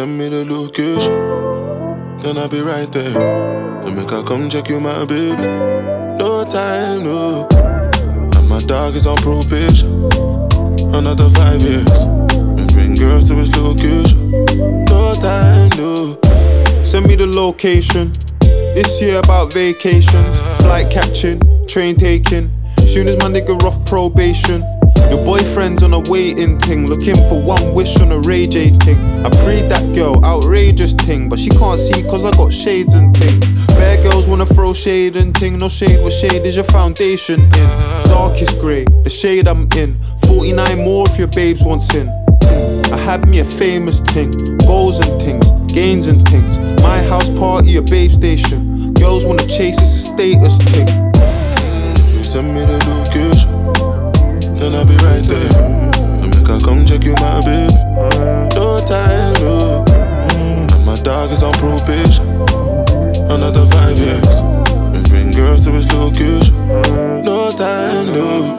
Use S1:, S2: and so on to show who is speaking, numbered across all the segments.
S1: send me the location, then I'll be right there. To make her come check you, my baby. No time, no. And my dog is on probation. Another 5 years. And bring girls to his location. No time, no.
S2: Send me the location. This year about vacations, flight catching, train taking. Soon as my nigga off probation. Your boyfriend's on a waiting thing, looking for one wish on a Ray J thing. I prayed that girl, outrageous thing, but she can't see cause I got shades and ting. Bare girls wanna throw shade and ting. No shade, what shade is your foundation in? Darkest grey, the shade I'm in. 49 more if your babes wants in. I had me a famous ting, goals and things, gains and things. My house party, a babe station. Girls wanna chase, it's a status thing.
S1: If you send me the location, then I'll be right there. And make her come check you, my baby. No time, no. And my dog is on probation. Another 5 years. And bring girls to his location. No time, no.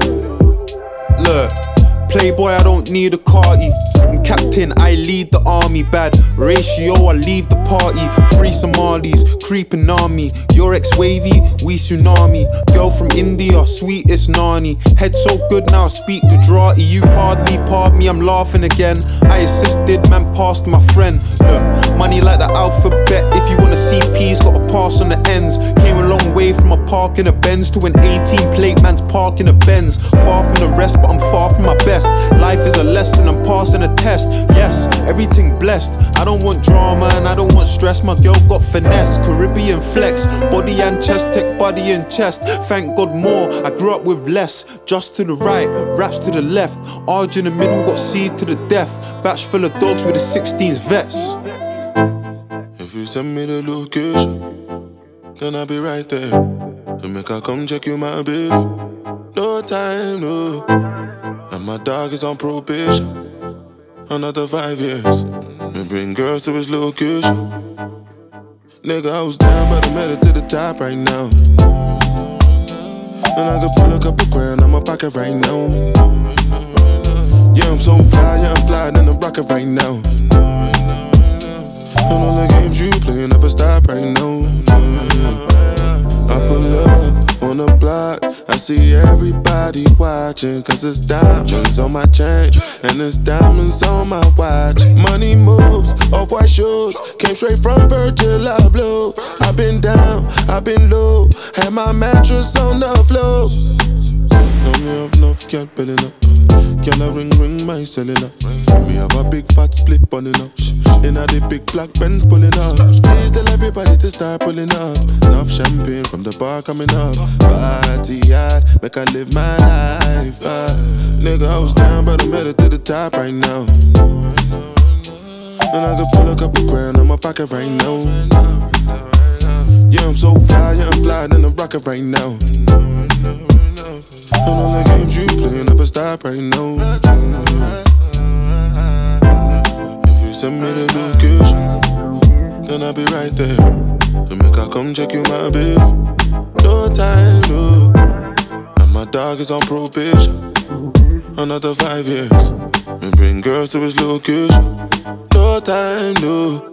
S2: Look, playboy, I don't need a carty. I'm captain, I lead the army. Bad ratio, I leave the party. 3 Somalis, creeping army. Your ex-wavy, we tsunami. Girl from India, sweetest nani. Head so good now I speak Gujarati. You hardly pardon me, I'm laughing again. I assisted, man passed my friend. Look, money like the alphabet. If you wanna see P's, gotta pass on the ends. Came a long way from a park in a Benz to an 18 plate man's park in a Benz. Far from the rest, but I'm far from my best. Life is a lesson, I'm passing a test. Yes, everything blessed. I don't want drama and I don't want stress. My girl got finesse, Caribbean flex. Body and chest, tech body and chest. Thank God more, I grew up with less. Just to the right, raps to the left. Arj in the middle, got C to the death. Batch full of dogs with the 16s vets.
S1: If you send me the location, then I'll be right there. To make her come check you, my baby. No time, no. And my dog is on probation. Another 5 years. And bring girls to his location. Nigga, I was down, but I made it to the top right now. And I could pull a couple grand out my pocket right now. Yeah, I'm so fly, yeah, I'm flying in the rocket right now. And all the games you play never stop right now. I pull up on the block, I see everybody watching. Cause it's diamonds on my chain, and it's diamonds on my watch. Money moves, off-white shoes, came straight from Virgil Abloh. I've been down, I've been low, had my mattress on the floor. Know me have enough, can't build it up. Can I ring my cellular? Me have a big fat split bunning up. Inna the big black Benz pulling up. Please tell everybody to start pulling up. Enough champagne from the bar coming up. Party hard, make I live my life. Nigga, I was down, but I made it to the top right now. And I could pull a couple grand out my pocket right now. Yeah, I'm so fly, yeah, I'm flying in the rocket right now. And all the games you play never stop right now. If you send me the location, then I'll be right there. To make her come check you, my baby. No time, no. And my dog is on probation. Another 5 years. And bring girls to his location. No time, no.